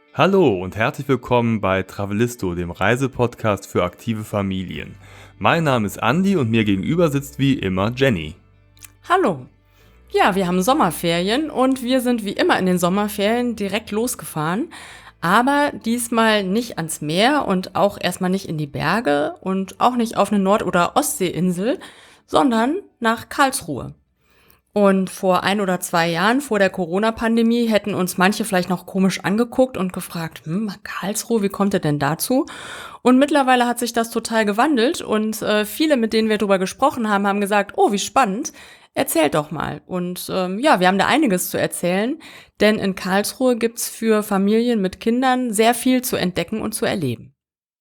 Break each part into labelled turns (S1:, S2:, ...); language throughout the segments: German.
S1: Hallo und herzlich willkommen bei Travelisto, dem Reisepodcast für aktive Familien. Mein Name ist Andi und mir gegenüber sitzt wie immer Jenny.
S2: Hallo. Ja, wir haben Sommerferien und wir sind wie immer in den Sommerferien direkt losgefahren. Aber diesmal nicht ans Meer und auch erstmal nicht in die Berge und auch nicht auf eine Nord- oder Ostseeinsel, sondern nach Karlsruhe. Und vor 1 oder 2 Jahren, vor der Corona-Pandemie, hätten uns manche vielleicht noch komisch angeguckt und gefragt, Karlsruhe, wie kommt ihr denn dazu? Und mittlerweile hat sich das total gewandelt und viele, mit denen wir drüber gesprochen haben, haben gesagt, oh, wie spannend, erzählt doch mal. Und ja, wir haben da einiges zu erzählen, denn in Karlsruhe gibt's für Familien mit Kindern sehr viel zu entdecken und zu erleben.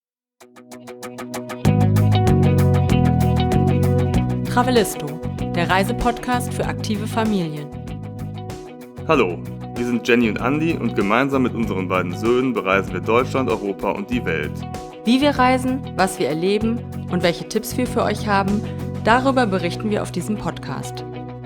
S2: Travelisto, der Reisepodcast für aktive Familien.
S1: Hallo, wir sind Jenny und Andi und gemeinsam mit unseren beiden Söhnen bereisen wir Deutschland, Europa und die Welt.
S2: Wie wir reisen, was wir erleben und welche Tipps wir für euch haben, darüber berichten wir auf diesem Podcast.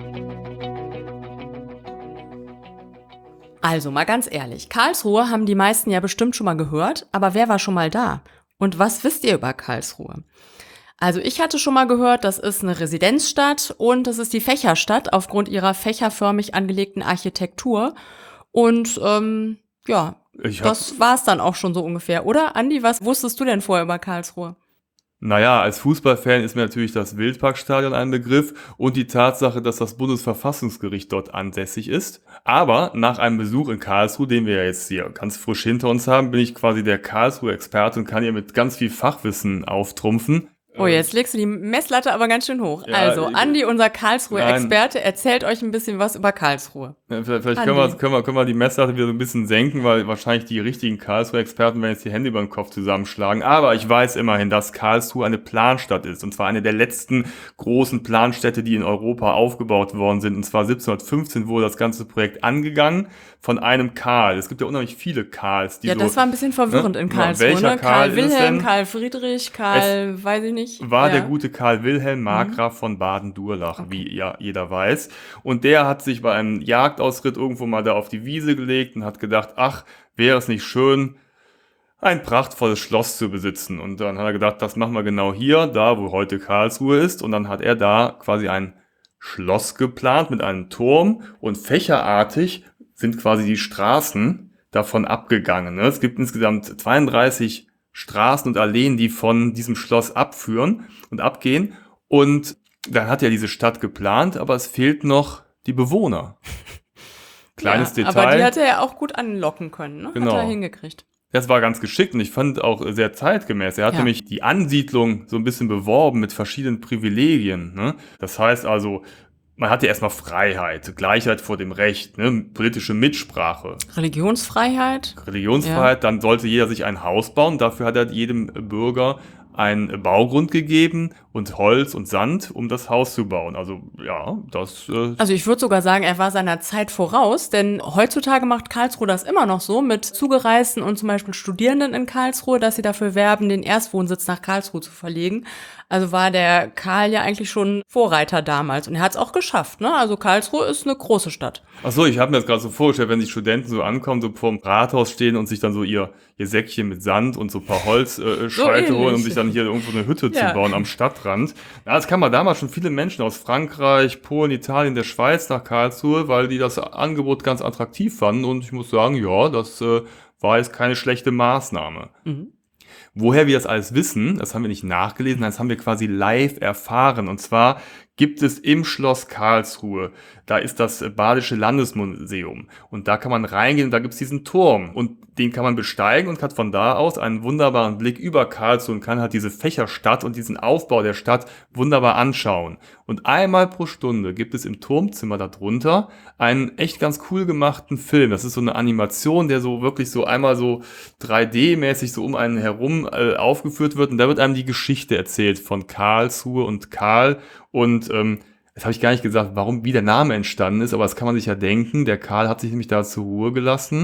S2: Also mal ganz ehrlich, Karlsruhe haben die meisten ja bestimmt schon mal gehört, aber wer war schon mal da? Und was wisst ihr über Karlsruhe? Also ich hatte schon mal gehört, das ist eine Residenzstadt und das ist die Fächerstadt aufgrund ihrer fächerförmig angelegten Architektur. Und ja, das war's dann auch schon so ungefähr, oder? Andi, was wusstest du denn vorher über Karlsruhe?
S1: Naja, als Fußballfan ist mir natürlich das Wildparkstadion ein Begriff und die Tatsache, dass das Bundesverfassungsgericht dort ansässig ist. Aber nach einem Besuch in Karlsruhe, den wir ja jetzt hier ganz frisch hinter uns haben, bin ich quasi der Karlsruhe-Experte und kann hier mit ganz viel Fachwissen auftrumpfen.
S2: Oh, jetzt legst du die Messlatte aber ganz schön hoch.
S1: Ja,
S2: also, Andi, unser Karlsruhe-Experte, erzählt euch ein bisschen was über Karlsruhe.
S1: Vielleicht können wir die Messlatte wieder so ein bisschen senken, weil wahrscheinlich die richtigen Karlsruhe-Experten werden jetzt die Hände über den Kopf zusammenschlagen. Aber ich weiß immerhin, dass Karlsruhe eine Planstadt ist. Und zwar eine der letzten großen Planstädte, die in Europa aufgebaut worden sind. Und zwar 1715 wurde das ganze Projekt angegangen von einem Karl. Es gibt ja unheimlich viele Karls. Die
S2: ja, das war ein bisschen verwirrend in Karlsruhe.
S1: Welcher
S2: Karl Wilhelm, Karl Friedrich, weiß ich nicht.
S1: War der gute Karl Wilhelm, Markgraf von Baden-Durlach, wie ja jeder weiß. Und der hat sich bei einem Jagdausritt irgendwo mal da auf die Wiese gelegt und hat gedacht, ach, wäre es nicht schön, ein prachtvolles Schloss zu besitzen. Und dann hat er gedacht, das machen wir genau hier, da wo heute Karlsruhe ist. Und dann hat er da quasi ein Schloss geplant mit einem Turm und fächerartig sind quasi die Straßen davon abgegangen. Es gibt insgesamt 32 Straßen und Alleen, die von diesem Schloss abführen und abgehen. Und dann hat er diese Stadt geplant, aber es fehlt noch die Bewohner. Kleines Detail.
S2: Aber die hat er ja auch gut anlocken können, ne?
S1: Genau.
S2: Hat er hingekriegt.
S1: Das war ganz geschickt und ich fand auch sehr zeitgemäß. Er hat nämlich die Ansiedlung so ein bisschen beworben mit verschiedenen Privilegien. Ne? Das heißt also, man hatte erstmal Freiheit, Gleichheit vor dem Recht, ne? Politische Mitsprache.
S2: Religionsfreiheit,
S1: dann sollte jeder sich ein Haus bauen. Dafür hat er jedem Bürger einen Baugrund gegeben und Holz und Sand, um das Haus zu bauen. Also ja, das...
S2: Also ich würde sogar sagen, er war seiner Zeit voraus, denn heutzutage macht Karlsruhe das immer noch so mit Zugereisten und zum Beispiel Studierenden in Karlsruhe, dass sie dafür werben, den Erstwohnsitz nach Karlsruhe zu verlegen. Also war der Karl ja eigentlich schon Vorreiter damals und er hat es auch geschafft, ne? Also Karlsruhe ist eine große Stadt.
S1: Ach so, ich habe mir das gerade so vorgestellt, wenn die Studenten so ankommen, so vorm Rathaus stehen und sich dann so ihr Säckchen mit Sand und so ein paar Holzscheite holen, um sich dann hier irgendwo eine Hütte zu bauen am Stadtrand. Ja, das kam mal damals schon viele Menschen aus Frankreich, Polen, Italien, der Schweiz nach Karlsruhe, weil die das Angebot ganz attraktiv fanden und ich muss sagen, ja, das war jetzt keine schlechte Maßnahme. Mhm. Woher wir das alles wissen, das haben wir nicht nachgelesen, das haben wir quasi live erfahren. Und zwar gibt es im Schloss Karlsruhe, da ist das Badische Landesmuseum. Und da kann man reingehen und da gibt es diesen Turm. Und den kann man besteigen und hat von da aus einen wunderbaren Blick über Karlsruhe und kann halt diese Fächerstadt und diesen Aufbau der Stadt wunderbar anschauen. Und einmal pro Stunde gibt es im Turmzimmer darunter einen echt ganz cool gemachten Film. Das ist so eine Animation, der so wirklich so einmal so 3D-mäßig so um einen herum aufgeführt wird. Und da wird einem die Geschichte erzählt von Karlsruhe und Karl. Und jetzt habe ich gar nicht gesagt, wie der Name entstanden ist, aber das kann man sich ja denken. Der Karl hat sich nämlich da zur Ruhe gelassen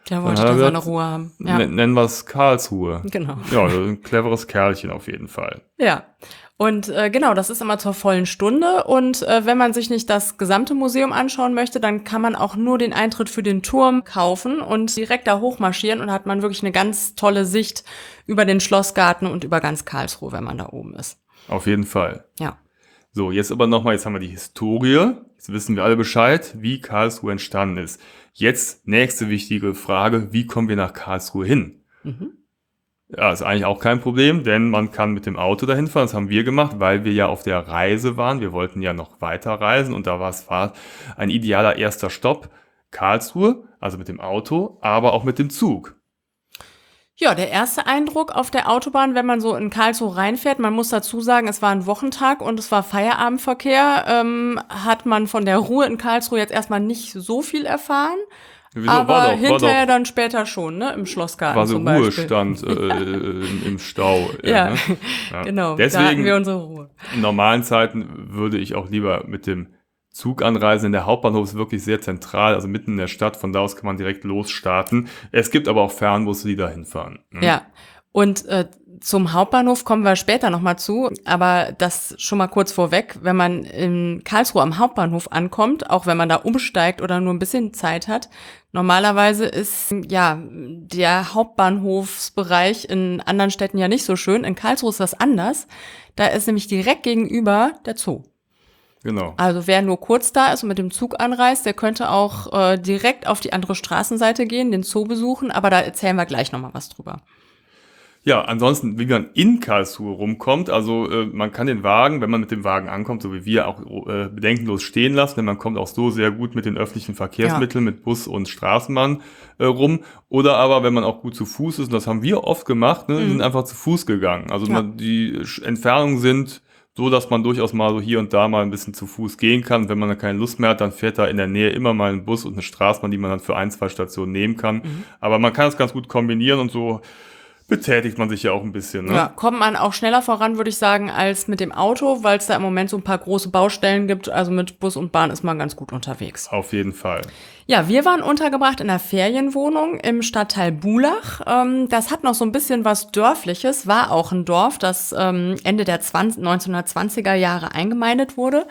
S2: Der wollte da seine Ruhe haben.
S1: Ja. Nennen wir es Karlsruhe.
S2: Genau.
S1: Ja, ein cleveres Kerlchen auf jeden Fall.
S2: Ja. Und genau, das ist immer zur vollen Stunde. Und wenn man sich nicht das gesamte Museum anschauen möchte, dann kann man auch nur den Eintritt für den Turm kaufen und direkt da hochmarschieren. Und hat man wirklich eine ganz tolle Sicht über den Schlossgarten und über ganz Karlsruhe, wenn man da oben ist.
S1: Auf jeden Fall.
S2: Ja.
S1: So, jetzt aber nochmal, jetzt haben wir die Historie. Jetzt wissen wir alle Bescheid, wie Karlsruhe entstanden ist. Jetzt nächste wichtige Frage, wie kommen wir nach Karlsruhe hin? Ja, ist eigentlich auch kein Problem, denn man kann mit dem Auto dahin fahren. Das haben wir gemacht, weil wir ja auf der Reise waren. Wir wollten ja noch weiter reisen und da war es ein idealer erster Stopp. Karlsruhe, also mit dem Auto, aber auch mit dem Zug.
S2: Ja, der erste Eindruck auf der Autobahn, wenn man so in Karlsruhe reinfährt, man muss dazu sagen, es war ein Wochentag und es war Feierabendverkehr, hat man von der Ruhe in Karlsruhe jetzt erstmal nicht so viel erfahren.
S1: Wieso?
S2: Aber hinterher dann später schon, ne, im Schlossgarten
S1: war so
S2: zum Beispiel.
S1: Ruhestand im Stau.
S2: Ja,
S1: ne? Ja,
S2: genau,
S1: deswegen,
S2: da hatten wir unsere Ruhe.
S1: In normalen Zeiten würde ich auch lieber mit dem Zug anreisen. Der Hauptbahnhof ist wirklich sehr zentral, also mitten in der Stadt. Von da aus kann man direkt losstarten. Es gibt aber auch Fernbusse, die da hinfahren. Ne?
S2: Ja, und zum Hauptbahnhof kommen wir später nochmal zu, aber das schon mal kurz vorweg, wenn man in Karlsruhe am Hauptbahnhof ankommt, auch wenn man da umsteigt oder nur ein bisschen Zeit hat, normalerweise ist ja der Hauptbahnhofsbereich in anderen Städten ja nicht so schön. In Karlsruhe ist das anders. Da ist nämlich direkt gegenüber der Zoo.
S1: Genau.
S2: Also wer nur kurz da ist und mit dem Zug anreist, der könnte auch direkt auf die andere Straßenseite gehen, den Zoo besuchen, aber da erzählen wir gleich nochmal was drüber.
S1: Ja, ansonsten, wie man in Karlsruhe rumkommt, also man kann den Wagen, wenn man mit dem Wagen ankommt, so wie wir, auch bedenkenlos stehen lassen, denn man kommt auch so sehr gut mit den öffentlichen Verkehrsmitteln, mit Bus und Straßenbahn rum. Oder aber, wenn man auch gut zu Fuß ist, und das haben wir oft gemacht, ne, sind einfach zu Fuß gegangen. Also die Entfernungen sind so, dass man durchaus mal so hier und da mal ein bisschen zu Fuß gehen kann. Wenn man dann keine Lust mehr hat, dann fährt da in der Nähe immer mal ein Bus und eine Straßenbahn, die man dann für 1-2 Stationen nehmen kann. Aber man kann es ganz gut kombinieren und so betätigt man sich ja auch ein bisschen. Ne?
S2: Ja, kommt man auch schneller voran, würde ich sagen, als mit dem Auto, weil es da im Moment so ein paar große Baustellen gibt. Also mit Bus und Bahn ist man ganz gut unterwegs.
S1: Auf jeden Fall.
S2: Ja, wir waren untergebracht in einer Ferienwohnung im Stadtteil Bulach. Das hat noch so ein bisschen was Dörfliches, war auch ein Dorf, das Ende der 1920er Jahre eingemeindet wurde.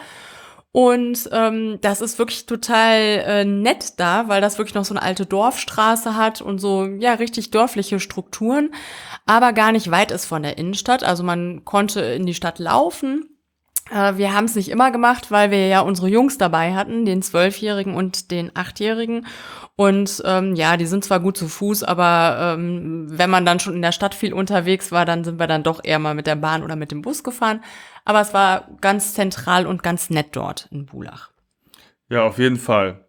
S2: Und das ist wirklich total nett da, weil das wirklich noch so eine alte Dorfstraße hat und so, ja, richtig dörfliche Strukturen, aber gar nicht weit ist von der Innenstadt. Also man konnte in die Stadt laufen. Wir haben es nicht immer gemacht, weil wir ja unsere Jungs dabei hatten, den 12-Jährigen und den 8-Jährigen. Und ja, die sind zwar gut zu Fuß, aber wenn man dann schon in der Stadt viel unterwegs war, dann sind wir dann doch eher mal mit der Bahn oder mit dem Bus gefahren. Aber es war ganz zentral und ganz nett dort in Bulach.
S1: Ja, auf jeden Fall.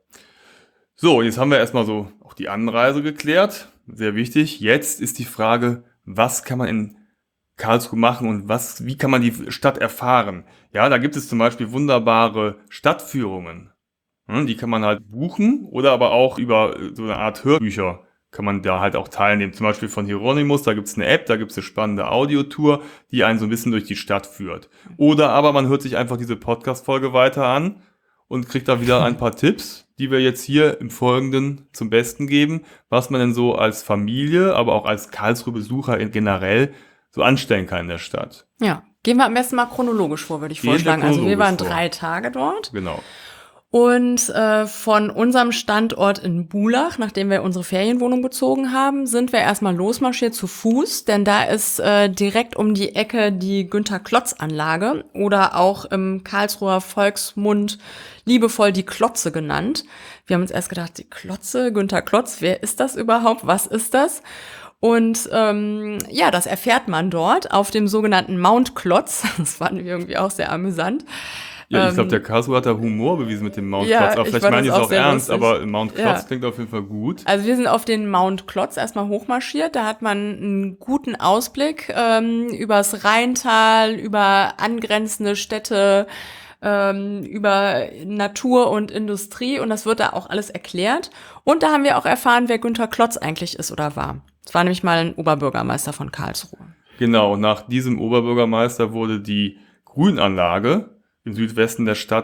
S1: So, jetzt haben wir erstmal so auch die Anreise geklärt. Sehr wichtig. Jetzt ist die Frage, was kann man in Karlsruhe machen und wie kann man die Stadt erfahren? Ja, da gibt es zum Beispiel wunderbare Stadtführungen. Die kann man halt buchen oder aber auch über so eine Art Hörbücher kann man da halt auch teilnehmen. Zum Beispiel von Hieronymus, da gibt's eine App, da gibt's eine spannende Audiotour, die einen so ein bisschen durch die Stadt führt. Oder aber man hört sich einfach diese Podcast-Folge weiter an und kriegt da wieder ein paar Tipps, die wir jetzt hier im Folgenden zum Besten geben, was man denn so als Familie, aber auch als Karlsruhe-Besucher generell so anstellen kann in der Stadt.
S2: Ja, gehen wir am besten mal chronologisch vor, würde ich vorschlagen. Also wir waren 3 Tage dort.
S1: Genau.
S2: Und von unserem Standort in Bulach, nachdem wir unsere Ferienwohnung bezogen haben, sind wir erstmal losmarschiert zu Fuß, denn da ist direkt um die Ecke die Günter-Klotz-Anlage oder auch im Karlsruher Volksmund liebevoll die Klotze genannt. Wir haben uns erst gedacht, die Klotze, Günter Klotz, wer ist das überhaupt, was ist das? Und ja, das erfährt man dort auf dem sogenannten Mount Klotz. Das fanden wir irgendwie auch sehr amüsant.
S1: Ja, ich glaube, der Karlsruher hat da Humor bewiesen mit dem Mount Klotz. Aber vielleicht meine ich es auch ernst,
S2: lustig.
S1: Aber Mount Klotz klingt auf jeden Fall gut.
S2: Also wir sind auf den Mount Klotz erstmal hochmarschiert. Da hat man einen guten Ausblick übers Rheintal, über angrenzende Städte, über Natur und Industrie. Und das wird da auch alles erklärt. Und da haben wir auch erfahren, wer Günter Klotz eigentlich ist oder war. Das war nämlich mal ein Oberbürgermeister von Karlsruhe.
S1: Genau, und nach diesem Oberbürgermeister wurde die Grünanlage im Südwesten der Stadt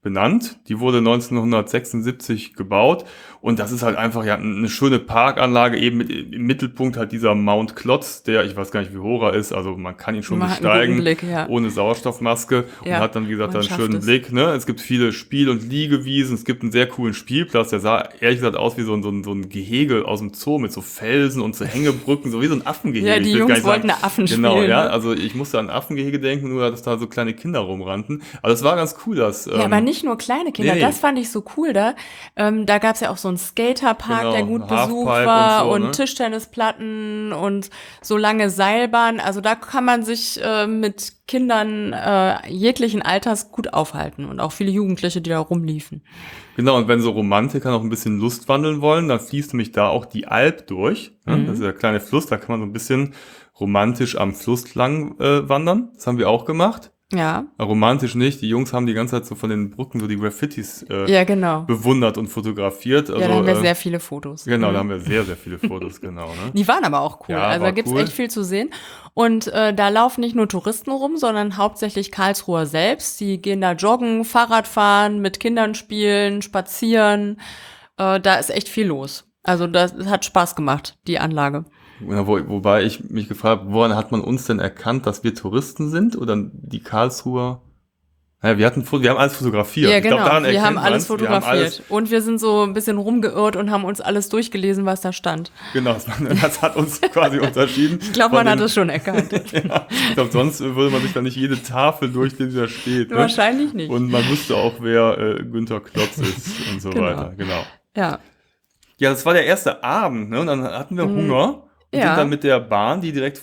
S1: benannt. Die wurde 1976 gebaut und das ist halt einfach ja eine schöne Parkanlage, eben im Mittelpunkt halt dieser Mount Klotz, der, ich weiß gar nicht, wie hoch er ist, also man kann ihn schon besteigen, Blick, ohne Sauerstoffmaske und hat dann, wie gesagt, einen schönen Blick. Ne? Es gibt viele Spiel- und Liegewiesen, es gibt einen sehr coolen Spielplatz, der sah ehrlich gesagt aus wie so ein Gehege aus dem Zoo mit so Felsen und so Hängebrücken, so wie so ein Affengehege.
S2: Ja, die Jungs wollten Affen spielen.
S1: Genau, ja, also ich musste an Affengehege denken, nur dass da so kleine Kinder rumrannten. Aber das war ganz cool, dass...
S2: ja, aber nicht nur kleine Kinder, das fand ich so cool da. Da gab's ja auch so einen Skaterpark, der gut besucht war und Tischtennisplatten und so lange Seilbahnen. Also da kann man sich mit Kindern jeglichen Alters gut aufhalten und auch viele Jugendliche, die da rumliefen.
S1: Genau, und wenn so Romantiker noch ein bisschen Lust wandeln wollen, dann fließt nämlich da auch die Alp durch. Ne? Das ist der kleine Fluss, da kann man so ein bisschen romantisch am Fluss lang wandern. Das haben wir auch gemacht.
S2: Ja.
S1: Romantisch nicht. Die Jungs haben die ganze Zeit so von den Brücken so die Graffitis
S2: genau.
S1: bewundert und fotografiert. Also,
S2: ja, da haben wir sehr viele Fotos.
S1: Genau, da haben wir sehr, sehr viele Fotos, genau. Ne?
S2: Die waren aber auch cool. Ja, also da gibt's echt viel zu sehen. Und da laufen nicht nur Touristen rum, sondern hauptsächlich Karlsruher selbst. Die gehen da joggen, Fahrrad fahren, mit Kindern spielen, spazieren. Da ist echt viel los. Also das hat Spaß gemacht, die Anlage.
S1: Wobei ich mich gefragt habe, woran hat man uns denn erkannt, dass wir Touristen sind oder die Karlsruher? Naja, wir haben alles fotografiert.
S2: Ja, genau. Wir haben alles fotografiert. Und wir sind so ein bisschen rumgeirrt und haben uns alles durchgelesen, was da stand.
S1: Genau, das hat uns quasi unterschieden.
S2: Ich glaube, man hat es schon erkannt.
S1: Ja, ich glaube, sonst würde man sich da nicht jede Tafel durchlesen, die da steht. Ne?
S2: Wahrscheinlich nicht.
S1: Und man wusste auch, wer Günter Klotz ist und so weiter. Genau.
S2: Ja.
S1: Ja, das war der erste Abend, ne? Und dann hatten wir Hunger. Und sind dann mit der Bahn, die direkt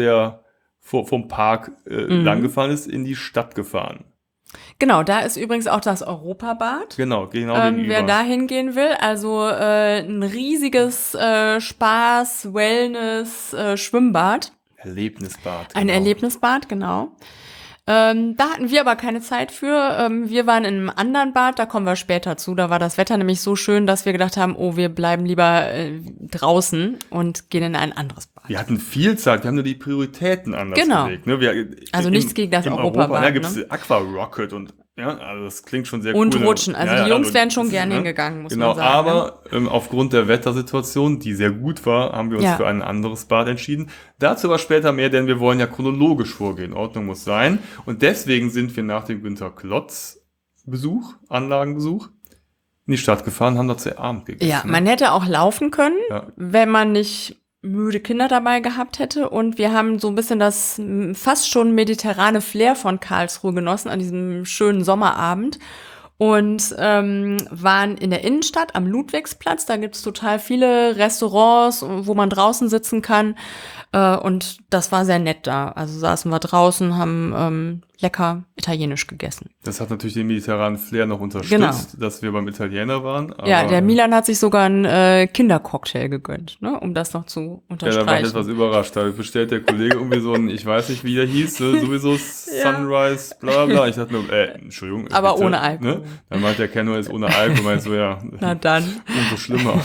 S1: vom Park langgefahren ist, in die Stadt gefahren.
S2: Genau, da ist übrigens auch das Europabad.
S1: Genau gegenüber.
S2: Wer da hingehen will, also ein riesiges Spaß, Wellness, Schwimmbad.
S1: Erlebnisbad.
S2: Ein Erlebnisbad, genau. Da hatten wir aber keine Zeit für. Wir waren in einem anderen Bad, da kommen wir später zu. Da war das Wetter nämlich so schön, dass wir gedacht haben, wir bleiben lieber draußen und gehen in ein anderes Bad.
S1: Wir hatten viel Zeit, wir haben nur die Prioritäten anders gelegt. Ne?
S2: Also nichts gegen das Europabad.
S1: Da gibt es Aqua Rocket und ja, also das klingt schon sehr
S2: und
S1: cool.
S2: Und Rutschen, also die Jungs wären schon gerne hingegangen, muss man sagen.
S1: Aber aufgrund der Wettersituation, die sehr gut war, haben wir uns für ein anderes Bad entschieden. Dazu aber später mehr, denn wir wollen ja chronologisch vorgehen. Ordnung muss sein. Und deswegen sind wir nach dem Günter Klotz Anlagenbesuch, in die Stadt gefahren, haben da zu Abend gegessen.
S2: Ja, man hätte auch laufen können, wenn man nicht müde Kinder dabei gehabt hätte. Und wir haben so ein bisschen das fast schon mediterrane Flair von Karlsruhe genossen an diesem schönen Sommerabend. Und waren in der Innenstadt am Ludwigsplatz. Da gibt's total viele Restaurants, wo man draußen sitzen kann. Und das war sehr nett da. Also saßen wir draußen, haben lecker italienisch gegessen.
S1: Das hat natürlich den mediterranen Flair noch unterstützt, dass wir beim Italiener waren. Aber
S2: ja, der Milan hat sich sogar einen Kindercocktail gegönnt, ne, um das noch zu unterstreichen.
S1: Ja, da war ich etwas überrascht. Da bestellt der Kollege irgendwie so ein, ich weiß nicht, wie der hieß, sowieso Sunrise, bla bla. Ich dachte nur, Entschuldigung.
S2: Aber bitte, ohne Alkohol. Ne?
S1: Dann meint der Kenner ist ohne Alkohol. Meint so, ja.
S2: Na dann.
S1: Umso schlimmer.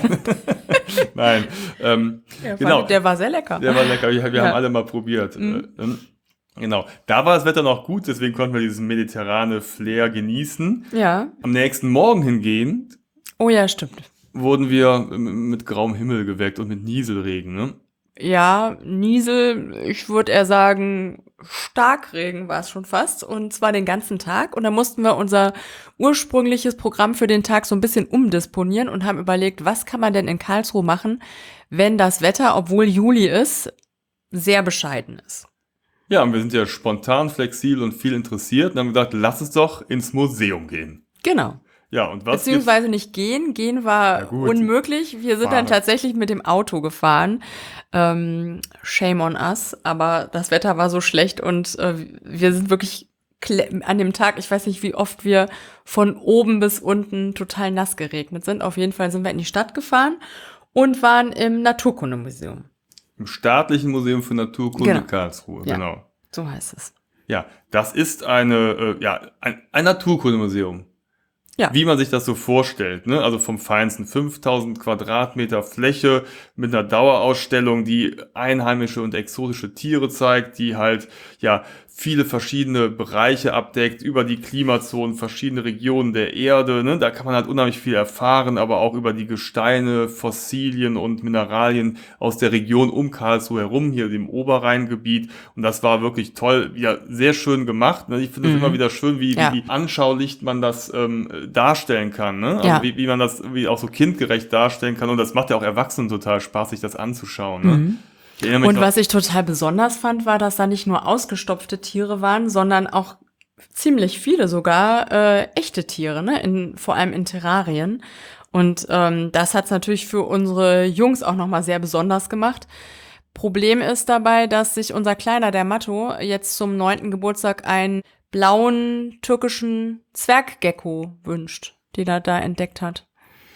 S1: Nein. Genau.
S2: Der war sehr lecker.
S1: Der war lecker. Wir haben alle mal probiert. Genau. Da war das Wetter noch gut, deswegen konnten wir dieses mediterrane Flair genießen.
S2: Ja.
S1: Am nächsten Morgen hingehend.
S2: Oh ja, stimmt.
S1: Wurden wir mit grauem Himmel geweckt und mit Nieselregen, ne?
S2: Ja, Niesel, ich würde eher sagen, Starkregen war es schon fast, und zwar den ganzen Tag. Und da mussten wir unser ursprüngliches Programm für den Tag so ein bisschen umdisponieren und haben überlegt, was kann man denn in Karlsruhe machen, wenn das Wetter, obwohl Juli ist, sehr bescheiden ist.
S1: Ja, und wir sind ja spontan, flexibel und viel interessiert und haben gedacht, lass es doch ins Museum gehen.
S2: Genau.
S1: Ja, und was
S2: beziehungsweise nicht gehen. Gehen war unmöglich. Wir sind dann tatsächlich mit dem Auto gefahren. Shame on us. Aber das Wetter war so schlecht und wir sind wirklich an dem Tag, ich weiß nicht, wie oft wir von oben bis unten total nass geregnet sind. Auf jeden Fall sind wir in die Stadt gefahren und waren im Naturkundemuseum.
S1: Im Staatlichen Museum für Naturkunde Karlsruhe, genau.
S2: So heißt es.
S1: Ja, das ist ein Naturkundemuseum. wie man sich das so vorstellt, ne? Also vom Feinsten 5000 Quadratmeter Fläche mit einer Dauerausstellung, die einheimische und exotische Tiere zeigt, die halt, viele verschiedene Bereiche abdeckt, über die Klimazonen, verschiedene Regionen der Erde, ne? Da kann man halt unheimlich viel erfahren, aber auch über die Gesteine, Fossilien und Mineralien aus der Region um Karlsruhe herum, hier im Oberrheingebiet. Und das war wirklich toll, sehr schön gemacht, ne? Ich finde es immer wieder schön, wie anschaulich man das darstellen kann, ne? Also wie man das auch so kindgerecht darstellen kann. Und das macht ja auch Erwachsenen total Spaß, sich das anzuschauen, ne?
S2: Und was ich total besonders fand, war, dass da nicht nur ausgestopfte Tiere waren, sondern auch ziemlich viele sogar echte Tiere, ne? Vor allem in Terrarien. Und das hat's natürlich für unsere Jungs auch nochmal sehr besonders gemacht. Problem ist dabei, dass sich unser Kleiner, der Matto, jetzt zum 9. Geburtstag einen blauen türkischen Zwerggecko wünscht, den er da entdeckt hat.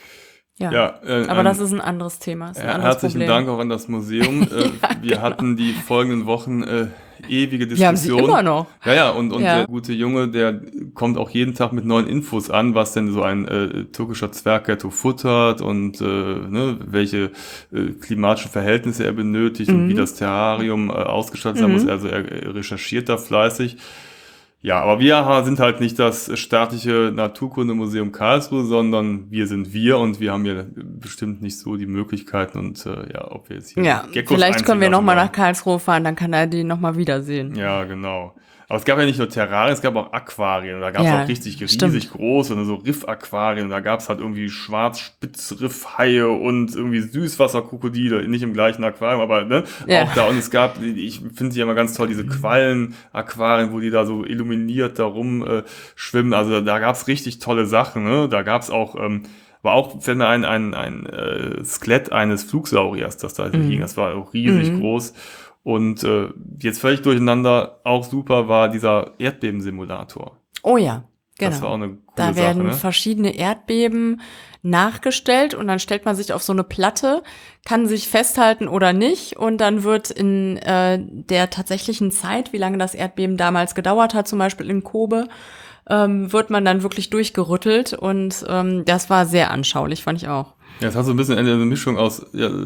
S2: Aber das ist ein anderes Thema.
S1: Herzlichen Dank auch an das Museum. Wir hatten die folgenden Wochen ewige Diskussionen. Wir haben sie
S2: immer noch.
S1: Und der gute Junge, der kommt auch jeden Tag mit neuen Infos an, was denn so ein türkischer Zwerggecko futtert und welche klimatischen Verhältnisse er benötigt und wie das Terrarium ausgestattet sein muss. Also er recherchiert da fleißig. Ja, aber wir sind halt nicht das staatliche Naturkundemuseum Karlsruhe, sondern wir sind wir und wir haben ja bestimmt nicht so die Möglichkeiten und ob wir jetzt hier
S2: Geckos vielleicht können wir nochmal nach Karlsruhe fahren, dann kann er die nochmal wiedersehen.
S1: Ja, genau. Aber es gab ja nicht nur Terrarien, es gab auch Aquarien. Da gab es auch richtig riesig große, so Riffaquarien. Da gab es halt irgendwie Schwarzspitzriffhaie und irgendwie Süßwasserkrokodile. Nicht im gleichen Aquarium, aber auch da. Und es gab, ich finde sie ja immer ganz toll, diese Quallen-Aquarien, wo die da so illuminiert da schwimmen. Also da gab es richtig tolle Sachen. Ne? Da gab es auch war auch fällt mir ein Skelett eines Flugsauriers, das da hing. Das war auch riesig groß. Und jetzt völlig durcheinander, auch super war dieser Erdbebensimulator.
S2: Oh ja, genau.
S1: Das war auch eine coole
S2: Sache. Da werden
S1: Sache, ne?
S2: verschiedene Erdbeben nachgestellt und dann stellt man sich auf so eine Platte, kann sich festhalten oder nicht und dann wird in der tatsächlichen Zeit, wie lange das Erdbeben damals gedauert hat, zum Beispiel in Kobe, wird man dann wirklich durchgerüttelt und das war sehr anschaulich, fand ich auch.
S1: Ja, es hat so ein bisschen eine Mischung aus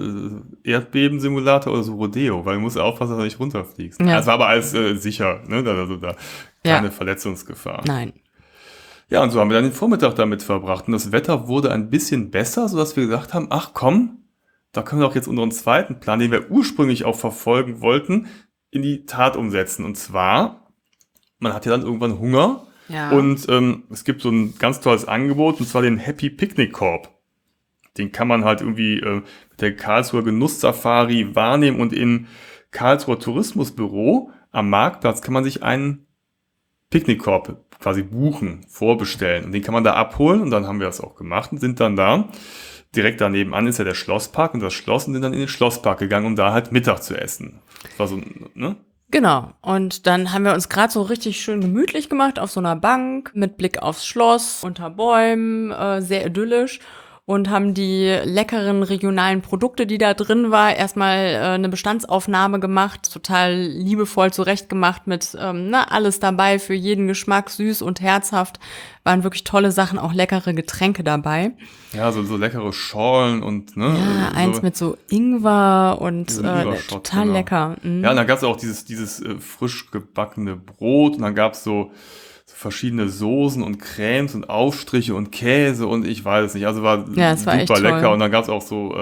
S1: Erdbebensimulator oder so Rodeo, weil du musst aufpassen, dass du nicht runterfliegst. Ja. Es war aber alles sicher, ne? Also da keine Verletzungsgefahr.
S2: Nein.
S1: Ja, und so haben wir dann den Vormittag damit verbracht. Und das Wetter wurde ein bisschen besser, sodass wir gesagt haben, ach komm, da können wir doch jetzt unseren zweiten Plan, den wir ursprünglich auch verfolgen wollten, in die Tat umsetzen. Und zwar, man hat ja dann irgendwann Hunger.
S2: Ja.
S1: Und es gibt so ein ganz tolles Angebot, und zwar den Happy Picnic Korb. Den kann man halt irgendwie mit der Karlsruher Genusssafari wahrnehmen und im Karlsruher Tourismusbüro am Marktplatz kann man sich einen Picknickkorb quasi buchen, vorbestellen. Und den kann man da abholen und dann haben wir das auch gemacht und sind dann da. Direkt daneben an ist ja der Schlosspark und das Schloss und sind dann in den Schlosspark gegangen, um da halt Mittag zu essen. Das war so, ne?
S2: Genau. Und dann haben wir uns gerade so richtig schön gemütlich gemacht auf so einer Bank mit Blick aufs Schloss, unter Bäumen, sehr idyllisch. Und haben die leckeren regionalen Produkte, die da drin war, erstmal eine Bestandsaufnahme gemacht, total liebevoll zurechtgemacht mit alles dabei für jeden Geschmack, süß und herzhaft. Waren wirklich tolle Sachen, auch leckere Getränke dabei.
S1: Ja, so leckere Schorlen und
S2: Ja, eins mit so Ingwer und total lecker.
S1: Ja, und dann gab es auch dieses frisch gebackene Brot und dann gab es so verschiedene Soßen und Cremes und Aufstriche und Käse und ich weiß es nicht. Also war super lecker. Toll. Und dann gab es auch so,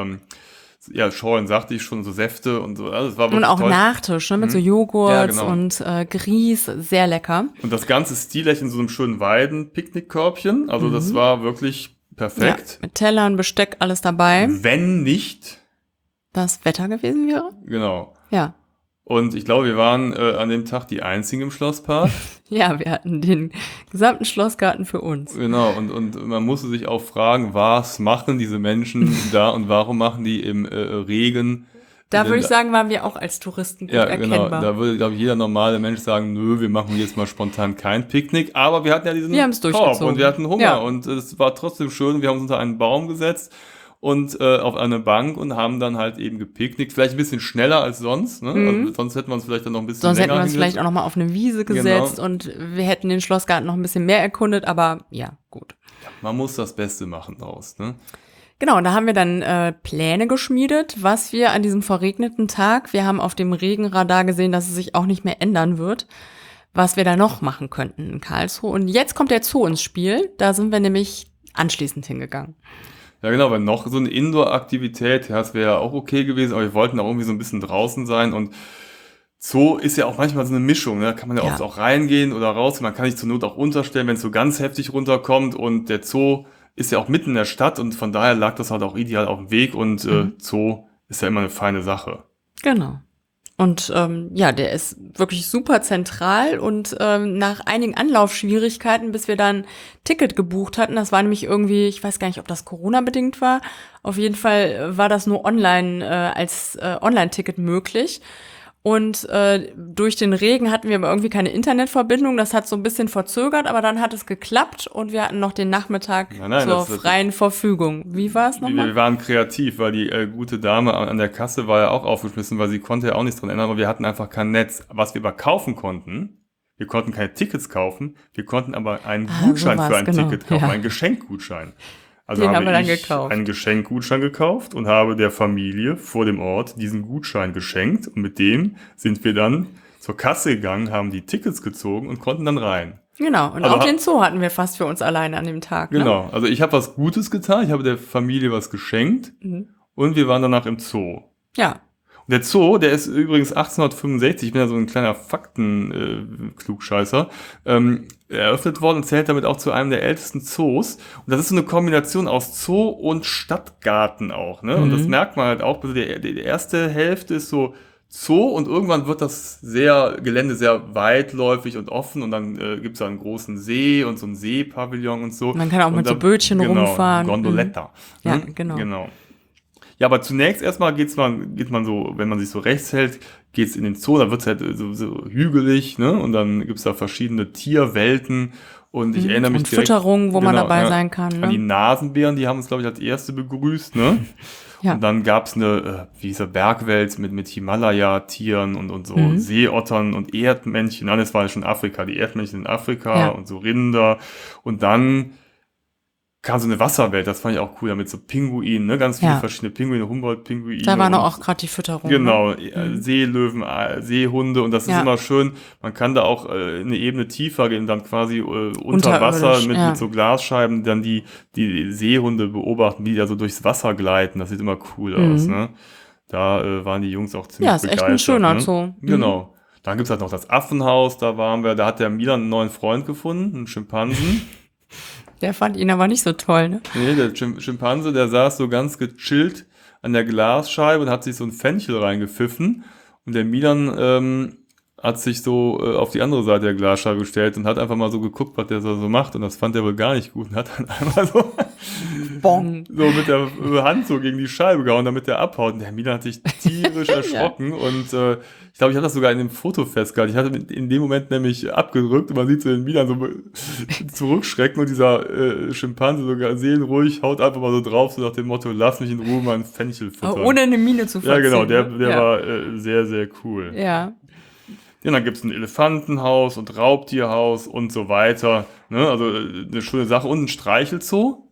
S1: Schorlen sagte ich schon, so Säfte und so. Also es war wirklich
S2: und auch
S1: toll.
S2: Nachtisch, ne, mit so Joghurt und Grieß, sehr lecker.
S1: Und das ganze stilecht in so einem schönen Weiden-Picknickkörbchen. Also das war wirklich perfekt.
S2: Ja, mit Tellern, Besteck, alles dabei.
S1: Wenn nicht
S2: das Wetter gewesen wäre.
S1: Genau.
S2: Ja.
S1: Und ich glaube, wir waren an dem Tag die Einzigen im Schlosspark.
S2: Ja, wir hatten den gesamten Schlossgarten für uns.
S1: Genau, und man musste sich auch fragen, was machen diese Menschen da und warum machen die im Regen?
S2: Da würde ich sagen, waren wir auch als Touristen gut erkennbar.
S1: Genau. Da würde, glaube ich, jeder normale Mensch sagen, nö, wir machen jetzt mal spontan kein Picknick. Aber wir hatten ja diesen
S2: Korb
S1: und wir hatten Hunger und es war trotzdem schön. Wir haben uns unter einen Baum gesetzt und auf eine Bank und haben dann halt eben gepicknickt. Vielleicht ein bisschen schneller als sonst, ne? Also sonst hätten wir uns vielleicht dann noch ein bisschen
S2: Sonst
S1: länger
S2: hätten wir uns
S1: hingesetzt.
S2: vielleicht auch noch mal auf eine Wiese gesetzt
S1: Genau.
S2: und wir hätten den Schlossgarten noch ein bisschen mehr erkundet, aber ja, gut.
S1: Man muss das Beste machen draus, ne?
S2: Genau, und da haben wir dann Pläne geschmiedet, was wir an diesem verregneten Tag, wir haben auf dem Regenradar gesehen, dass es sich auch nicht mehr ändern wird, was wir da noch machen könnten in Karlsruhe. Und jetzt kommt der Zoo ins Spiel, da sind wir nämlich anschließend hingegangen.
S1: Ja, genau, weil noch so eine Indoor-Aktivität, ja, das wäre ja auch okay gewesen, aber wir wollten auch irgendwie so ein bisschen draußen sein und Zoo ist ja auch manchmal so eine Mischung, ne? Da kann man ja
S2: Ja.
S1: oft auch reingehen oder raus, man kann sich zur Not auch unterstellen, wenn es so ganz heftig runterkommt und der Zoo ist ja auch mitten in der Stadt und von daher lag das halt auch ideal auf dem Weg und Zoo ist ja immer eine feine Sache.
S2: Genau. Und ja, der ist wirklich super zentral und nach einigen Anlaufschwierigkeiten, bis wir dann Ticket gebucht hatten, das war nämlich irgendwie, ich weiß gar nicht, ob das Corona-bedingt war, auf jeden Fall war das nur online als Online-Ticket möglich. Und durch den Regen hatten wir aber irgendwie keine Internetverbindung, das hat so ein bisschen verzögert, aber dann hat es geklappt und wir hatten noch den Nachmittag
S1: Nein,
S2: zur
S1: das-
S2: freien Verfügung. Wie war es nochmal?
S1: Wir waren kreativ, weil die gute Dame an der Kasse war ja auch aufgeschmissen, weil sie konnte ja auch nichts dran ändern, aber wir hatten einfach kein Netz. Was wir aber kaufen konnten, wir konnten keine Tickets kaufen, wir konnten aber einen Gutschein
S2: so
S1: für
S2: war's,
S1: ein
S2: genau,
S1: Ticket kaufen,
S2: ja.
S1: einen Geschenkgutschein. Also
S2: Den haben wir dann
S1: ich
S2: gekauft.
S1: einen Geschenkgutschein gekauft und habe der Familie vor dem Ort diesen Gutschein geschenkt und mit dem sind wir dann zur Kasse gegangen, haben die Tickets gezogen und konnten dann rein.
S2: Genau, und
S1: Also
S2: auch den Zoo hatten wir fast für uns alleine an dem Tag. Ne?
S1: Genau, also ich habe was Gutes getan, ich habe der Familie was geschenkt und wir waren danach im Zoo.
S2: Ja,
S1: Und der Zoo, der ist übrigens 1865, ich bin ja so ein kleiner Fakten-Klugscheißer, eröffnet worden und zählt damit auch zu einem der ältesten Zoos. Und das ist so eine Kombination aus Zoo und Stadtgarten auch, ne? Und das merkt man halt auch, also die erste Hälfte ist so Zoo und irgendwann wird das Gelände sehr weitläufig und offen und dann gibt's da einen großen See und so einen Seepavillon und so.
S2: Man kann auch
S1: und
S2: mit so Bötchen rumfahren.
S1: Gondoletta.
S2: Ja,
S1: ne?
S2: genau.
S1: Ja, aber zunächst erstmal geht man so, wenn man sich so rechts hält, geht's in den Zoo, da wird's halt so hügelig, ne? Und dann gibt's da verschiedene Tierwelten und ich erinnere mich
S2: Und Fütterung, wo man dabei sein kann, ne?
S1: An die Nasenbären, die haben uns, glaube ich, als erste begrüßt, ne?
S2: Ja.
S1: Und dann gab's eine, wie hieß der, Bergwelt mit Himalaya-Tieren und so Seeottern und Erdmännchen. Nein, das war ja schon Afrika, die Erdmännchen in Afrika
S2: Ja.
S1: und so Rinder. Und dann kam so eine Wasserwelt, das fand ich auch cool, damit so Pinguinen, ne, ganz viele
S2: Ja.
S1: verschiedene Pinguine, Humboldt-Pinguine.
S2: Da war noch
S1: und-
S2: auch gerade die Fütterung.
S1: Genau,
S2: Ne?
S1: Seelöwen, Seehunde und das ist
S2: Ja.
S1: immer schön. Man kann da auch eine Ebene tiefer gehen, dann quasi unter Wasser
S2: Unterirdisch,
S1: mit so Glasscheiben dann die Seehunde beobachten, wie die da so durchs Wasser gleiten. Das sieht immer cool aus, ne? Da waren die Jungs auch ziemlich
S2: Ja, ist echt
S1: begeistert.
S2: ein schöner
S1: ne?
S2: Zoo.
S1: Genau. Dann gibt's halt noch das Affenhaus, da waren wir, da hat der Milan einen neuen Freund gefunden, einen Schimpansen.
S2: Der fand ihn aber nicht so toll, ne?
S1: Nee, der Schimpanse, der saß so ganz gechillt an der Glasscheibe und hat sich so ein Fenchel reingepfiffen. Und der Milan hat sich so auf die andere Seite der Glasscheibe gestellt und hat einfach mal so geguckt, was der so macht. Und das fand er wohl gar nicht gut und hat dann einmal so,
S2: Bong.
S1: so mit der Hand so gegen die Scheibe gehauen, damit der abhaut. Und der Milan hat sich tierisch erschrocken. Und ich glaube, ich habe das sogar in dem Foto festgehalten. Ich hatte in dem Moment nämlich abgedrückt und man sieht so den Milan so zurückschrecken und dieser Schimpanse sogar seelenruhig haut einfach mal so drauf, so nach dem Motto, lass mich in Ruhe mein Fenchel füttern.
S2: Ohne eine Miene zu
S1: Ja,
S2: verziehen.
S1: genau, der
S2: ne?
S1: war sehr, sehr cool.
S2: Ja.
S1: Ja, dann gibt's ein Elefantenhaus und Raubtierhaus und so weiter. Ne? Also eine schöne Sache. Und ein Streichelzoo.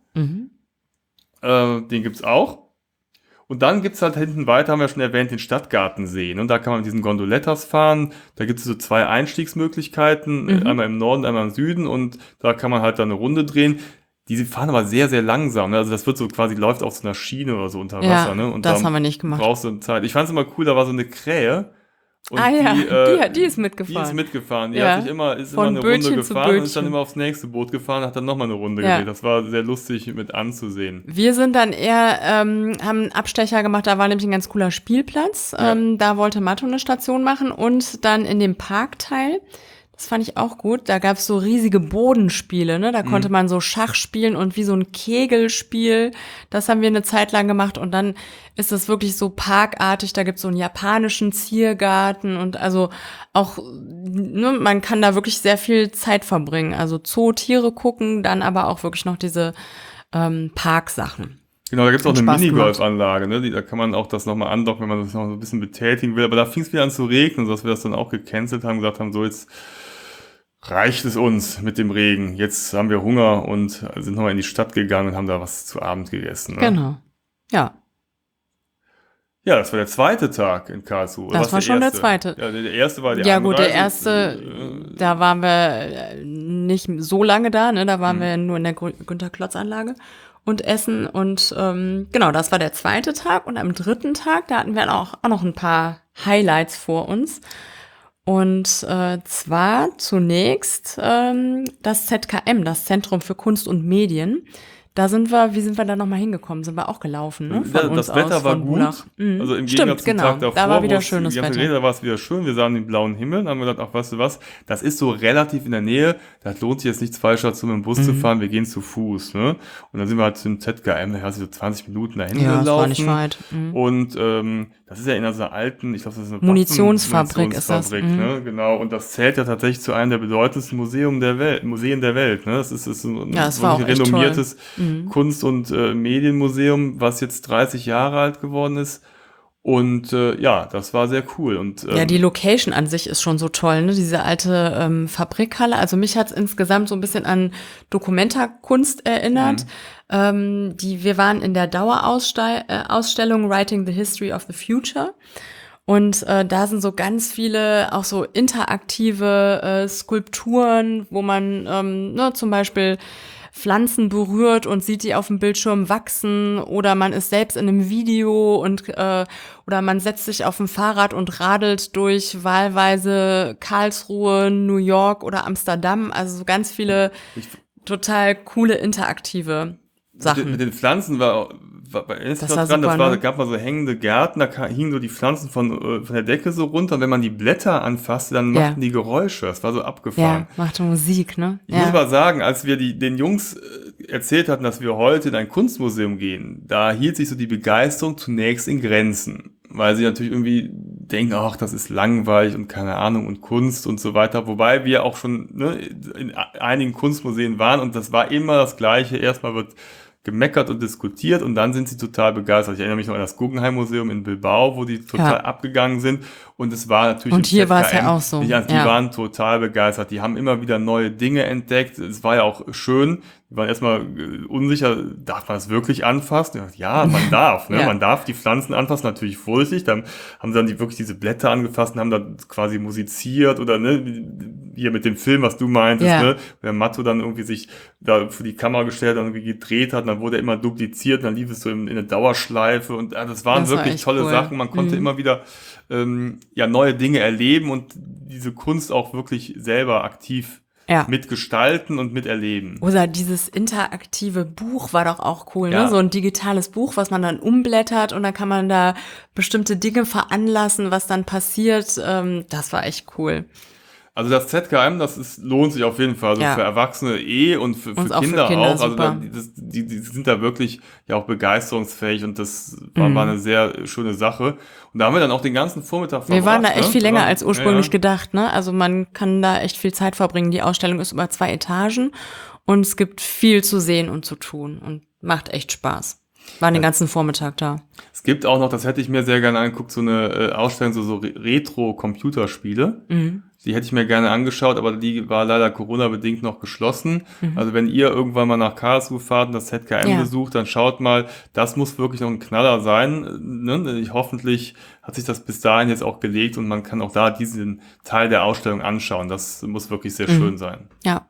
S1: Den gibt's auch. Und dann gibt's halt hinten weiter, haben wir schon erwähnt, den Stadtgartensee. Und da kann man mit diesen Gondolettas fahren. Da gibt es so 2 Einstiegsmöglichkeiten. Einmal im Norden, einmal im Süden. Und da kann man halt dann eine Runde drehen. Die fahren aber sehr, sehr langsam. Ne? Also das wird so quasi, läuft auf so einer Schiene oder so unter Wasser.
S2: Ja,
S1: Ne? Und
S2: das
S1: da
S2: haben wir nicht gemacht.
S1: brauchst du Zeit. Ich fand's immer cool, da war so eine Krähe. Und
S2: Die ist
S1: die
S2: mitgefahren.
S1: ist mitgefahren. Die
S2: Ja.
S1: ist immer
S2: Von
S1: eine
S2: Bötchen
S1: Runde
S2: zu
S1: gefahren und ist dann
S2: Bötchen.
S1: immer aufs nächste Boot gefahren, hat dann nochmal eine Runde
S2: Ja.
S1: gedreht. Das war sehr lustig mit anzusehen.
S2: Wir sind dann eher, haben einen Abstecher gemacht, da war nämlich ein ganz cooler Spielplatz. Da wollte Matto eine Station machen und dann in dem Parkteil, das fand ich auch gut, da gab's so riesige Bodenspiele, ne? Da konnte man so Schach spielen und wie so ein Kegelspiel. Das haben wir eine Zeit lang gemacht und dann ist es wirklich so parkartig, da gibt's so einen japanischen Ziergarten und also auch, ne, man kann da wirklich sehr viel Zeit verbringen. Also Zoo, Tiere gucken, dann aber auch wirklich noch diese Parksachen.
S1: Genau, da gibt es auch
S2: Hat
S1: eine
S2: Spaß gemacht.
S1: Minigolf-Anlage, ne? Da kann man auch das nochmal andocken, wenn man das noch so ein bisschen betätigen will. Aber da fing es wieder an zu regnen, sodass wir das dann auch gecancelt haben, gesagt haben, so jetzt reicht es uns mit dem Regen. Jetzt haben wir Hunger und sind nochmal in die Stadt gegangen und haben da was zu Abend gegessen. Ne?
S2: Genau. Ja,
S1: Ja, das war der zweite Tag in Karlsruhe. Oder
S2: das
S1: was
S2: war schon der
S1: erste?
S2: zweite.
S1: Ja, der erste war die
S2: Ja gut, der
S1: Anreise.
S2: erste, da waren wir nicht so lange da, ne? Da waren wir nur in der Günter-Klotz-Anlage und essen. Und genau, das war der zweite Tag. Und am dritten Tag, da hatten wir auch noch ein paar Highlights vor uns. Und zwar zunächst das ZKM, das Zentrum für Kunst und Medien. Wie sind wir da nochmal hingekommen? Sind wir auch gelaufen, ne?
S1: Von uns das Wetter aus, war gut.
S2: Bulach.
S1: Also im
S2: Stimmt,
S1: Gegensatz zum
S2: genau.
S1: Tag davor,
S2: da war wieder schönes Wetter.
S1: Da war es wieder schön. Wir sahen den blauen Himmel und haben gedacht, ach, weißt du was, das ist so relativ in der Nähe. Das lohnt sich jetzt nichts falscher, mit dem Bus zu fahren. Wir gehen zu Fuß. Ne? Und dann sind wir halt zum ZKM, so 20 Minuten dahin gelaufen.
S2: Ja, das war nicht weit.
S1: Und das ist ja in so einer alten, ich glaube, das ist eine
S2: Munitionsfabrik ist das.
S1: Ne? Genau. Und das zählt ja tatsächlich zu einem der bedeutendsten Museen der Welt. Ne? Das ist ein renommiertes Kunst- und Medienmuseum, was jetzt 30 Jahre alt geworden ist. Und das war sehr cool. Und
S2: ja, die Location an sich ist schon so toll, ne? Diese alte Fabrikhalle. Also mich hat's insgesamt so ein bisschen an Dokumentarkunst erinnert. Wir waren in der Dauerausstellung Writing the History of the Future. Und da sind so ganz viele auch so interaktive Skulpturen, wo man zum Beispiel Pflanzen berührt und sieht die auf dem Bildschirm wachsen, oder man ist selbst in einem Video und oder man setzt sich auf ein Fahrrad und radelt durch wahlweise Karlsruhe, New York oder Amsterdam. Also so ganz viele total coole interaktive Sachen.
S1: Mit den Pflanzen gab mal so hängende Gärten, da hingen so die Pflanzen von der Decke so runter, und wenn man die Blätter anfasste, dann machten die Geräusche. Das war so abgefahren.
S2: Ja, machte Musik, ne?
S1: Ich muss mal sagen, als wir den Jungs erzählt hatten, dass wir heute in ein Kunstmuseum gehen, da hielt sich so die Begeisterung zunächst in Grenzen. Weil sie natürlich irgendwie denken, ach, das ist langweilig und keine Ahnung und Kunst und so weiter. Wobei wir auch schon in einigen Kunstmuseen waren, und das war immer das Gleiche. Erstmal wird gemeckert und diskutiert und dann sind sie total begeistert. Ich erinnere mich noch an das Guggenheim-Museum in Bilbao, wo die total abgegangen sind, und es war natürlich
S2: und hier war es ja auch so.
S1: Die waren total begeistert. Die haben immer wieder neue Dinge entdeckt. Es war ja auch schön. Die waren erstmal unsicher, darf man das wirklich anfassen? Ja, man darf. Ne? Man darf die Pflanzen anfassen, natürlich vorsichtig. Dann haben sie dann wirklich diese Blätter angefasst und haben da quasi musiziert oder hier mit dem Film, was du meintest, ne? Der Matto dann irgendwie sich da für die Kamera gestellt und irgendwie gedreht hat, und dann wurde er immer dupliziert und dann lief es so in eine Dauerschleife, und das waren wirklich tolle Sachen. Man konnte immer wieder neue Dinge erleben und diese Kunst auch wirklich selber aktiv mitgestalten und miterleben.
S2: Oder dieses interaktive Buch war doch auch cool, ne? So ein digitales Buch, was man dann umblättert, und dann kann man da bestimmte Dinge veranlassen, was dann passiert. Das war echt cool.
S1: Also das ZKM, lohnt sich auf jeden Fall, also für Erwachsene und für Kinder auch. Also die sind da wirklich ja auch begeisterungsfähig, und das war eine sehr schöne Sache. Und da haben wir dann auch den ganzen Vormittag verbracht.
S2: Wir waren da echt viel länger als ursprünglich gedacht, ne? Also man kann da echt viel Zeit verbringen. Die Ausstellung ist über 2 Etagen und es gibt viel zu sehen und zu tun und macht echt Spaß. Waren den ganzen Vormittag da.
S1: Es gibt auch noch, das hätte ich mir sehr gerne angeguckt, so eine Ausstellung, so Retro-Computerspiele. Die hätte ich mir gerne angeschaut, aber die war leider Corona-bedingt noch geschlossen. Also wenn ihr irgendwann mal nach Karlsruhe fahrt und das ZKM besucht, dann schaut mal, das muss wirklich noch ein Knaller sein. Ne? Hoffentlich hat sich das bis dahin jetzt auch gelegt und man kann auch da diesen Teil der Ausstellung anschauen. Das muss wirklich sehr schön sein.
S2: Ja.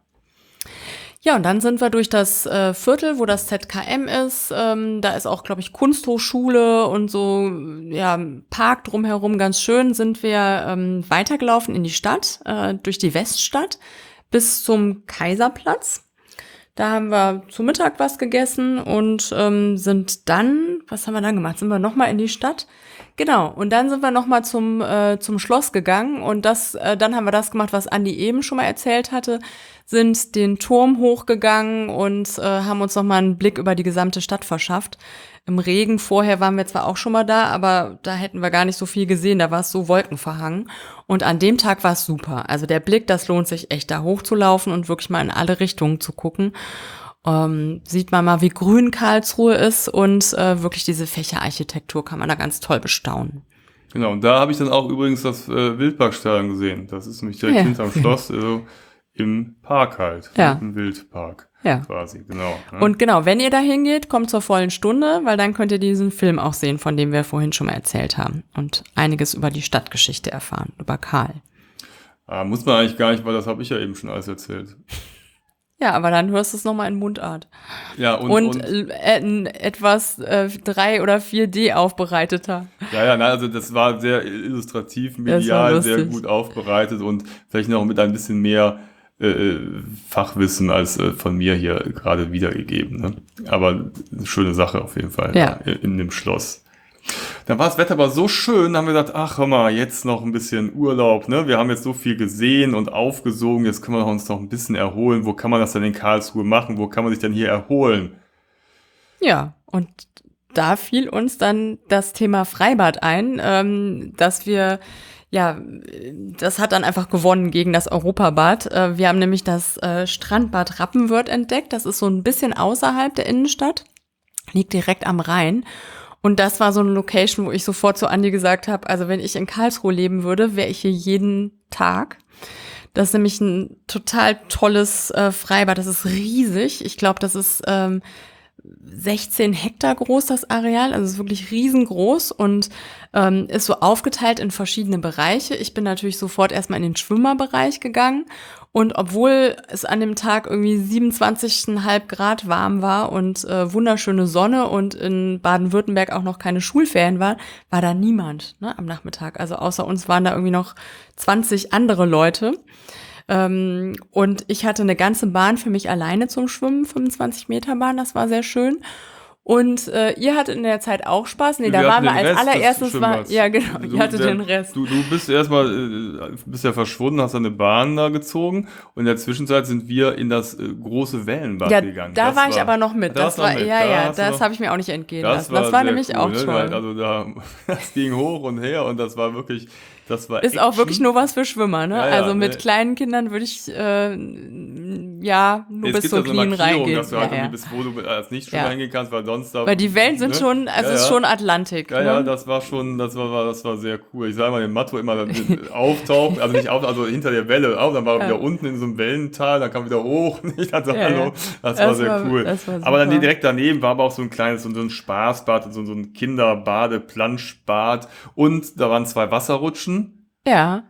S2: Ja, und dann sind wir durch das Viertel, wo das ZKM ist. Da ist auch, glaube ich, Kunsthochschule und so, Park drumherum, ganz schön. Sind wir weitergelaufen in die Stadt, durch die Weststadt bis zum Kaiserplatz. Da haben wir zu Mittag was gegessen und sind dann, was haben wir dann gemacht? Sind wir nochmal in die Stadt? Genau, und dann sind wir nochmal zum Schloss gegangen, und dann haben wir das gemacht, was Andi eben schon mal erzählt hatte, sind den Turm hochgegangen und haben uns nochmal einen Blick über die gesamte Stadt verschafft. Im Regen vorher waren wir zwar auch schon mal da, aber da hätten wir gar nicht so viel gesehen, da war es so wolkenverhangen. Und an dem Tag war es super. Also der Blick, das lohnt sich echt, da hochzulaufen und wirklich mal in alle Richtungen zu gucken. Sieht man mal, wie grün Karlsruhe ist und wirklich diese Fächerarchitektur kann man da ganz toll bestaunen.
S1: Genau, und da habe ich dann auch übrigens das Wildparkstadion gesehen. Das ist nämlich direkt hinterm Schloss, also im Park halt, im Wildpark quasi, genau. Ne?
S2: Und genau, wenn ihr da hingeht, kommt zur vollen Stunde, weil dann könnt ihr diesen Film auch sehen, von dem wir vorhin schon mal erzählt haben und einiges über die Stadtgeschichte erfahren, über Karl.
S1: Muss man eigentlich gar nicht, weil das habe ich ja eben schon alles erzählt.
S2: Ja, aber dann hörst du es nochmal in Mundart.
S1: Ja, und
S2: etwas 3 oder 4D aufbereiteter.
S1: Ja, also das war sehr illustrativ, medial, sehr gut aufbereitet und vielleicht noch mit ein bisschen mehr Fachwissen als von mir hier gerade wiedergegeben. Ne? Aber eine schöne Sache auf jeden Fall in dem Schloss. Dann war das Wetter aber so schön, haben wir gedacht, ach hör mal, jetzt noch ein bisschen Urlaub, ne? Wir haben jetzt so viel gesehen und aufgesogen, jetzt können wir uns noch ein bisschen erholen. Wo kann man das denn in Karlsruhe machen? Wo kann man sich denn hier erholen?
S2: Ja, und da fiel uns dann das Thema Freibad ein, dass wir, das hat dann einfach gewonnen gegen das Europabad. Wir haben nämlich das Strandbad Rappenwörth entdeckt. Das ist so ein bisschen außerhalb der Innenstadt, liegt direkt am Rhein. Und das war so eine Location, wo ich sofort zu Andi gesagt habe, also wenn ich in Karlsruhe leben würde, wäre ich hier jeden Tag. Das ist nämlich ein total tolles Freibad, das ist riesig. Ich glaube, das ist 16 Hektar groß, das Areal, also es ist wirklich riesengroß und ist so aufgeteilt in verschiedene Bereiche. Ich bin natürlich sofort erstmal in den Schwimmerbereich gegangen und obwohl es an dem Tag irgendwie 27,5 Grad warm war und wunderschöne Sonne und in Baden-Württemberg auch noch keine Schulferien waren, war da niemand, ne, am Nachmittag. Also außer uns waren da irgendwie noch 20 andere Leute. Und ich hatte eine ganze Bahn für mich alleine zum Schwimmen, 25 Meter Bahn, das war sehr schön. Und ihr hattet in der Zeit auch Spaß? Nee, da waren wir als allererstes, ja genau, ihr hattet den Rest.
S1: Du bist erstmal, bist ja verschwunden, hast eine Bahn da gezogen und in der Zwischenzeit sind wir in das große Wellenbad gegangen.
S2: Da war ich aber noch mit. Das habe ich mir auch nicht entgehen lassen. Das war nämlich cool, auch toll.
S1: Also das ging hoch und her und das war wirklich... Das war
S2: ist auch wirklich nur was für Schwimmer, ne? Also mit kleinen Kindern würde ich nur bis zur Knien reingehen.
S1: Dass du halt bis wo du als Nicht-Schwimmer hingehen kannst, weil sonst da...
S2: Weil die Wellen sind schon, also es ist schon Atlantik.
S1: Ja, ne? Das war sehr cool. Ich sage mal, den Matto immer auftaucht, also hinter der Welle, dann war er wieder unten in so einem Wellental, dann kam wieder hoch. Ich dachte, hallo, das war sehr cool. Aber dann direkt daneben war aber auch so ein kleines, so ein Spaßbad, so ein Kinderbade, Planschbad und da waren 2 Wasserrutschen.
S2: Ja.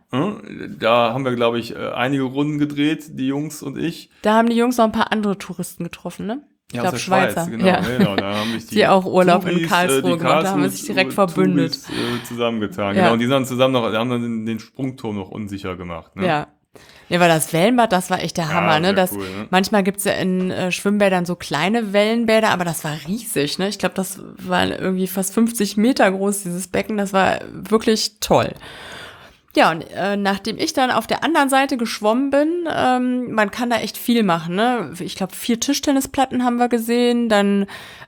S1: Da haben wir, glaube ich, einige Runden gedreht, die Jungs und ich.
S2: Da haben die Jungs noch ein paar andere Touristen getroffen, ne? Ich glaube, Schweizer.
S1: Schweiz, genau. Da haben sich
S2: die auch Urlaub in Karlsruhe gemacht, da haben wir sich direkt verbündet.
S1: Zusammengetan, genau. Und die sind dann haben dann den Sprungturm noch unsicher gemacht, ne?
S2: Ja. Ja, weil das Wellenbad, das war echt der Hammer, ne? Das, cool, ne? Manchmal gibt's ja in Schwimmbädern so kleine Wellenbäder, aber das war riesig, ne? Ich glaube, das war irgendwie fast 50 Meter groß, dieses Becken. Das war wirklich toll. Ja, und nachdem ich dann auf der anderen Seite geschwommen bin, man kann da echt viel machen, ne? Ich glaube, 4 Tischtennisplatten haben wir gesehen, dann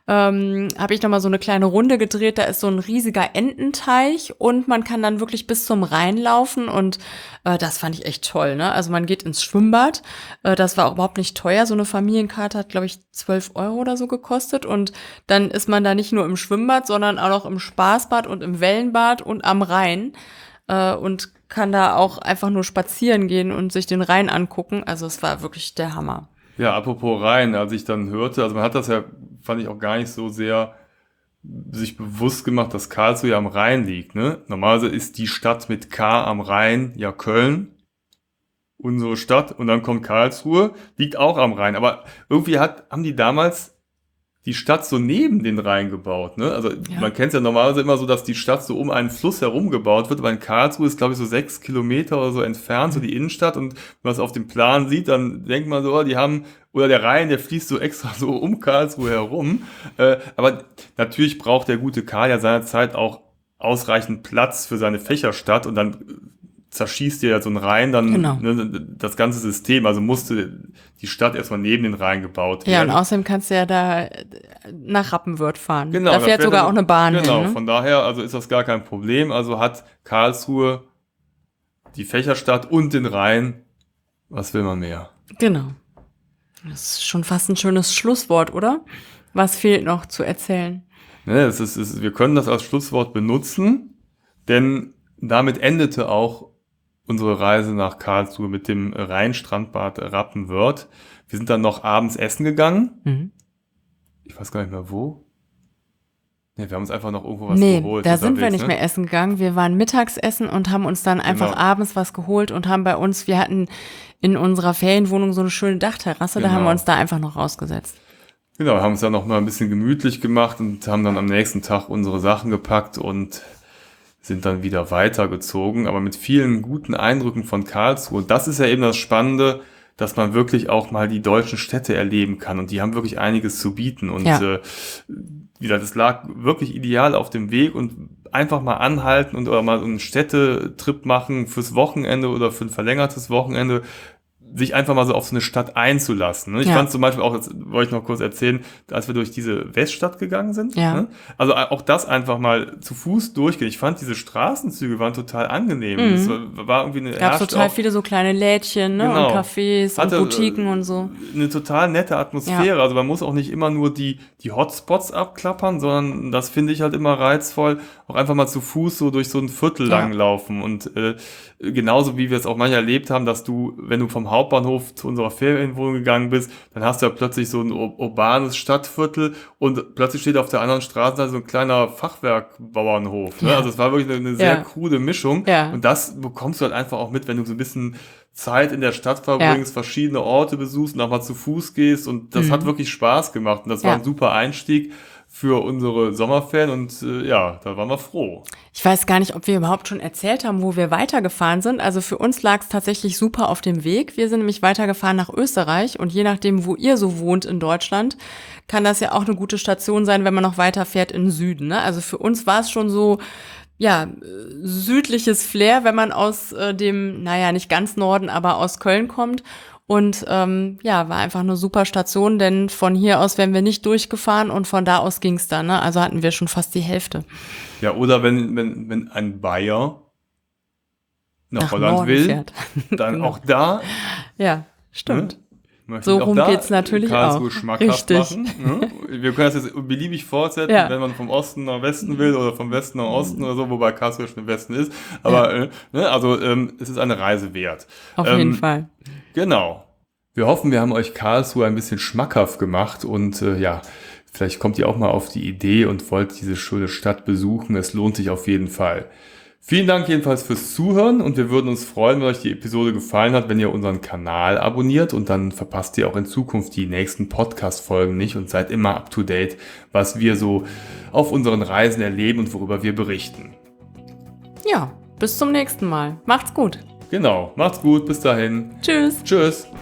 S2: habe ich nochmal so eine kleine Runde gedreht, da ist so ein riesiger Ententeich und man kann dann wirklich bis zum Rhein laufen und das fand ich echt toll, ne? Also man geht ins Schwimmbad, das war auch überhaupt nicht teuer, so eine Familienkarte hat, glaube ich, 12 € oder so gekostet und dann ist man da nicht nur im Schwimmbad, sondern auch noch im Spaßbad und im Wellenbad und am Rhein. Und kann da auch einfach nur spazieren gehen und sich den Rhein angucken. Also es war wirklich der Hammer.
S1: Ja, apropos Rhein, als ich dann hörte, also man hat das ja, fand ich auch gar nicht so sehr sich bewusst gemacht, dass Karlsruhe ja am Rhein liegt, ne? Normalerweise ist die Stadt mit K am Rhein ja Köln, unsere Stadt, und dann kommt Karlsruhe, liegt auch am Rhein. Aber irgendwie haben die damals die Stadt so neben den Rhein gebaut, ne? Also man kennt es ja normalerweise immer so, dass die Stadt so um einen Fluss herum gebaut wird, aber in Karlsruhe ist, glaube ich, so 6 Kilometer oder so entfernt, so die Innenstadt, und wenn man es auf dem Plan sieht, dann denkt man so, oder der Rhein, der fließt so extra so um Karlsruhe herum. Aber natürlich braucht der gute Karl ja seinerzeit auch ausreichend Platz für seine Fächerstadt und dann zerschießt dir ja so ein Rhein dann das ganze System. Also musste die Stadt erstmal neben den Rhein gebaut werden.
S2: Ja, und außerdem kannst du ja da nach Rappenwörth fahren. Genau, da fährt sogar auch eine Bahn hin.
S1: Genau,
S2: ne?
S1: Von daher also ist das gar kein Problem. Also hat Karlsruhe die Fächerstadt und den Rhein. Was will man mehr?
S2: Genau. Das ist schon fast ein schönes Schlusswort, oder? Was fehlt noch zu erzählen?
S1: Ne, wir können das als Schlusswort benutzen, denn damit endete auch unsere Reise nach Karlsruhe mit dem Rheinstrandbad Rappenwörth. Wir sind dann noch abends essen gegangen.
S2: Mhm.
S1: Ich weiß gar nicht mehr wo. Ne, wir haben uns einfach noch irgendwo was geholt.
S2: Nee, da sind wir nicht mehr essen gegangen. Wir waren Mittagsessen und haben uns dann einfach abends was geholt und haben wir hatten in unserer Ferienwohnung so eine schöne Dachterrasse, da haben wir uns da einfach noch rausgesetzt.
S1: Genau, haben uns dann noch mal ein bisschen gemütlich gemacht und haben dann am nächsten Tag unsere Sachen gepackt und sind dann wieder weitergezogen, aber mit vielen guten Eindrücken von Karlsruhe. Und das ist ja eben das Spannende, dass man wirklich auch mal die deutschen Städte erleben kann. Und die haben wirklich einiges zu bieten. Und wieder, das lag wirklich ideal auf dem Weg und einfach mal anhalten und oder mal so einen Städtetrip machen fürs Wochenende oder für ein verlängertes Wochenende, sich einfach mal so auf so eine Stadt einzulassen. Ich fand zum Beispiel auch, das wollte ich noch kurz erzählen, als wir durch diese Weststadt gegangen sind.
S2: Ja.
S1: Also auch das einfach mal zu Fuß durchgehen. Ich fand, diese Straßenzüge waren total angenehm. Es war irgendwie eine
S2: gab total viele so kleine Lädchen, ne?
S1: Genau.
S2: Und Cafés und Boutiquen und so.
S1: Eine total nette Atmosphäre. Ja. Also man muss auch nicht immer nur die Hotspots abklappern, sondern das finde ich halt immer reizvoll, auch einfach mal zu Fuß so durch so ein Viertel langlaufen. Und genauso wie wir es auch manchmal erlebt haben, dass du, wenn du vom Hauptbahnhof zu unserer Ferienwohnung gegangen bist, dann hast du ja plötzlich so ein urbanes Stadtviertel und plötzlich steht auf der anderen Straßenseite so ein kleiner Fachwerkbauernhof. Ne? Also es war wirklich eine sehr krude Mischung.
S2: Ja.
S1: Und das bekommst du halt einfach auch mit, wenn du so ein bisschen Zeit in der Stadt verbringst, verschiedene Orte besuchst und auch mal zu Fuß gehst. Und das hat wirklich Spaß gemacht. Und das war ein super Einstieg für unsere Sommerferien und da waren wir froh.
S2: Ich weiß gar nicht, ob wir überhaupt schon erzählt haben, wo wir weitergefahren sind. Also für uns lag es tatsächlich super auf dem Weg. Wir sind nämlich weitergefahren nach Österreich und je nachdem, wo ihr so wohnt in Deutschland, kann das ja auch eine gute Station sein, wenn man noch weiterfährt in den Süden. Ne? Also für uns war es schon so, südliches Flair, wenn man aus dem, nicht ganz Norden, aber aus Köln kommt. Und war einfach eine super Station, denn von hier aus wären wir nicht durchgefahren und von da aus ging's dann. Ne? Also hatten wir schon fast die Hälfte.
S1: Ja, oder wenn ein Bayer nach Holland
S2: Norden
S1: will,
S2: fährt.
S1: dann auch da.
S2: Ja, stimmt.
S1: So
S2: rum geht's natürlich
S1: Karlsruhe
S2: auch.
S1: schmackhaft machen. Ne? Wir können das jetzt beliebig fortsetzen, wenn man vom Osten nach Westen will oder vom Westen nach Osten oder so, wobei Karlsruhe schon im Westen ist. Aber es ist eine Reise wert.
S2: Auf jeden Fall.
S1: Genau. Wir hoffen, wir haben euch Karlsruhe ein bisschen schmackhaft gemacht und vielleicht kommt ihr auch mal auf die Idee und wollt diese schöne Stadt besuchen. Es lohnt sich auf jeden Fall. Vielen Dank jedenfalls fürs Zuhören und wir würden uns freuen, wenn euch die Episode gefallen hat, wenn ihr unseren Kanal abonniert und dann verpasst ihr auch in Zukunft die nächsten Podcast-Folgen nicht und seid immer up to date, was wir so auf unseren Reisen erleben und worüber wir berichten.
S2: Ja, bis zum nächsten Mal. Macht's gut.
S1: Genau, macht's gut, bis dahin.
S2: Tschüss.
S1: Tschüss.